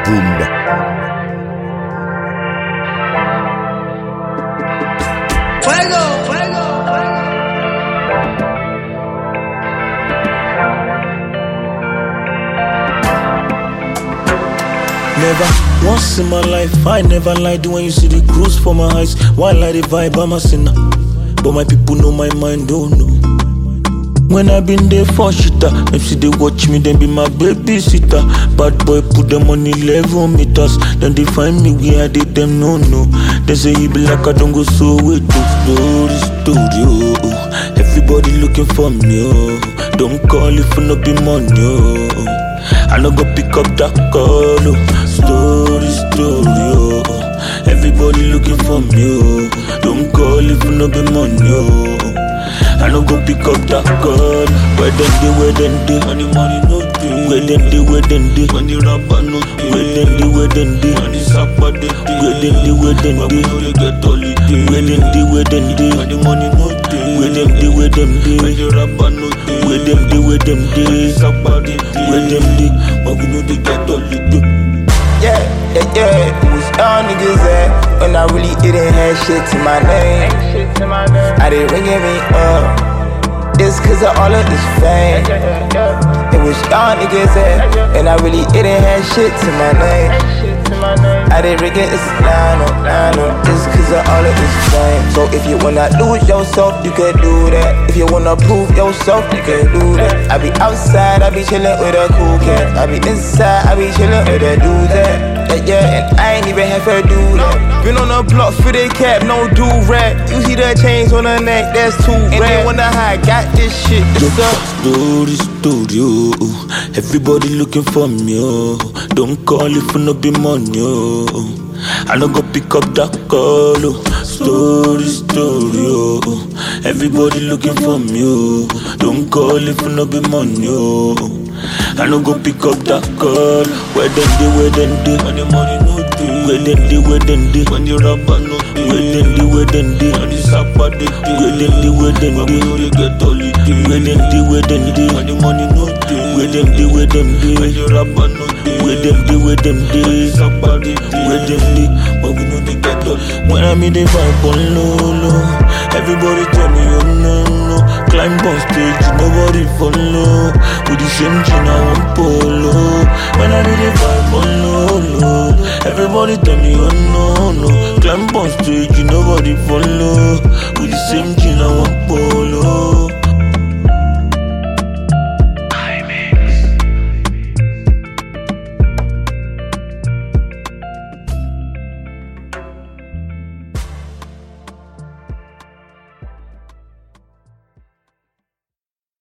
Boomba. Fuego, fuego, fuego. Never once in my life, I never lied when you see the cruise for my eyes. While I the vibe, I'm a sinner. But my people know my mind, don't know. When I been there for shitter, them see they watch me, then be my babysitter. Bad boy put them on 11 meters, then they find me where I did them, no. They say he be like I don't go so with the story, oh. Everybody looking for me, oh. Don't call if you no be money, oh. I no go pick up that call, oh. Story, oh. Everybody looking for me, oh. Don't call if you no be money, oh. I no go pick up that call. Where them dey, when the money no dey. Where them dey, when the rapper no dey. Where them dey, when the sapper dey. Where them dey, when we get holiday. Where them dey, when the money no dey. Where them dey, when the rapper no dey. Where them dey, when the sapper dey. Where them dey, when we know they get holiday. Yeah. It was y'all niggas at when I really didn't have shit to my name. I didn't ringing me up. It's cause of all of this fame. It was y'all niggas at and I really didn't have shit to my name. I didn't ring it, it's line on. It's cause of all of this fame. So if you wanna lose yourself, you can do that. If you wanna prove yourself, you can do that. I be outside, I be chillin' with a cool cat. I be inside, I be chillin' with a dude that. Yeah, and I ain't even have her do that. Been on the block for the cap, no do-rag. You see the chains on her neck, that's too rad. And they wonder how I got this shit, it's up. Story, oh. Everybody looking for me, oh. Don't call if you no be money, oh. I no go pick up that call, oh. Story, oh. Everybody looking for me, oh. Don't call if you no be money, oh. I no go pick up that call. Where them dey, when the money no dey. Where them dey, when the rapper no dey. Where them dey, when the sapper dey. Where them dey, when we know they get holiday. Where them dey, when the money no dey. Where them dey, when the rapper no dey. Where them dey, when the sapper dey. Where them dey, when we know they get holiday. When I'm in the vibe on low, everybody tell me oh no. Climb on stage, nobody follow. With the same chin, I want polo. When I did the vibe on low, everybody tell me oh no. Climb on stage, nobody follow. With the same